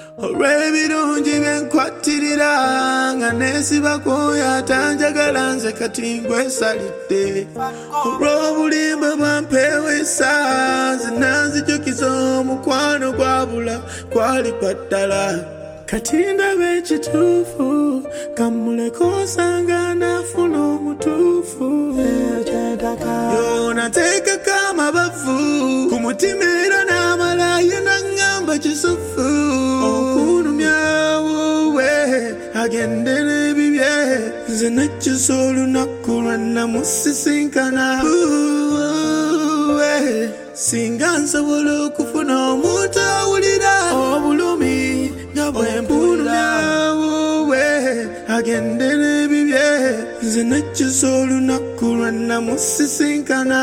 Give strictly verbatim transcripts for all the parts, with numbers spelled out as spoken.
olw'ebirungi byenkwatirira nga neesibako yatanjagala nze kati ngwesalidde olw'obulimba bwampeewesa nze nanzijukiza omukwano gwabula kwali kwaddala kati ndaba ekituufu kamuleko osanga naafuna omutuufu yonateekako amabavu ku mutima era n'amalayo naŋŋamba kisufu okunumyawo agende n'ebibye nze najjuza olunaku lwannamusisinkana singa nsobola okufuna omuntu awulira obulumi nga bwempulirawo agende n'ebibye nze najjuza olunaku lwannamusisinkana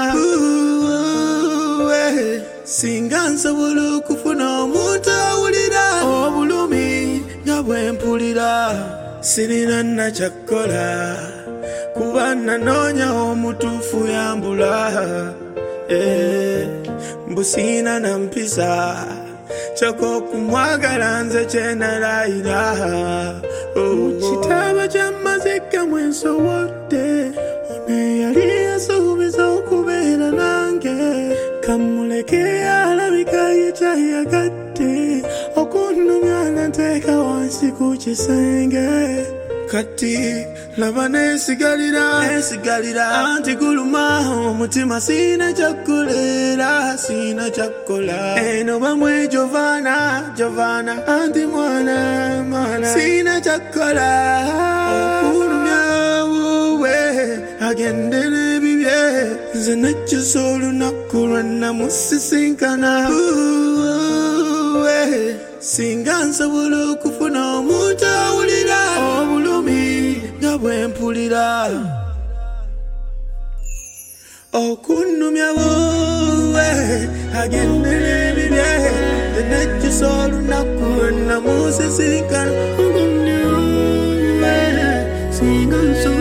singa nsobola okufuna omuntu awulira obulumi nga bwempulira sirina nakyakkola kuba nanoonya omutuufu yambula eh, mbusiina nampisa kyokka okumwagala nze kyenalayira mu kitabo ky'amazika mwensowodde ono eyali yasuubiza okubeera nange kamuleke alabika yekyayagadde okunnumya nanteeka wansi ku kisenge kati laba neesigalira neesigalira anti guluma omutima siina kyakkolera siina kyakkola eno bamwe Jovana Jovana anti mwana mwana siina kyakkola okunumyawo agende n'ebibye nze najjuza olunaku lwannamusisinkana singa nsobola okufuna omuntu awulira obulumi nga bwempulira okunnumya wowe agende n'ebibye nze najjuza olunaku lwannamusisinkana singa nsobola